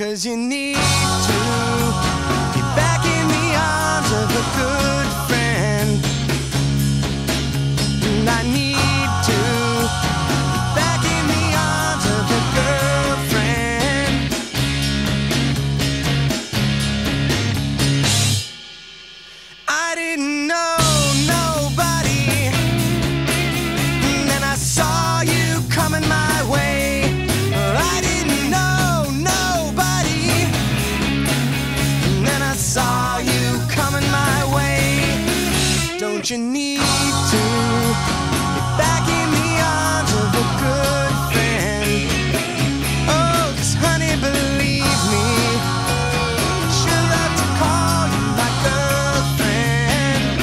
'cause you need to be back in the arms of a good friend. And I need to be back in the arms of a girlfriend. I didn't know nobody, and then I saw you coming my way. I didn't know nobody, and then I saw you coming my way. Don't you need to be back in the arms of a good friend? Oh, 'cause honey, believe me, she'll love to call you my girlfriend.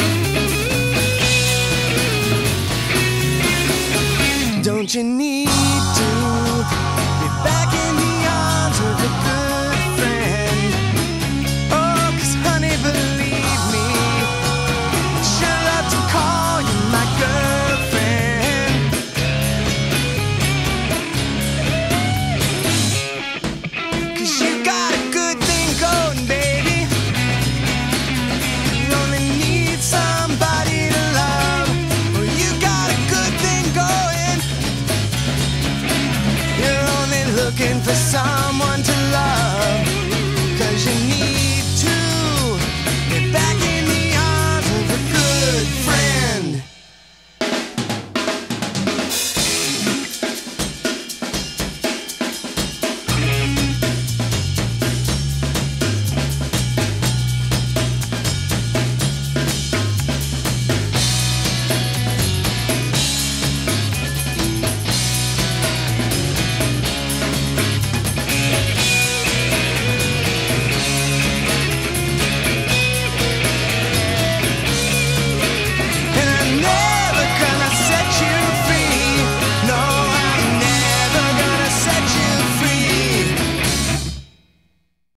Don't you need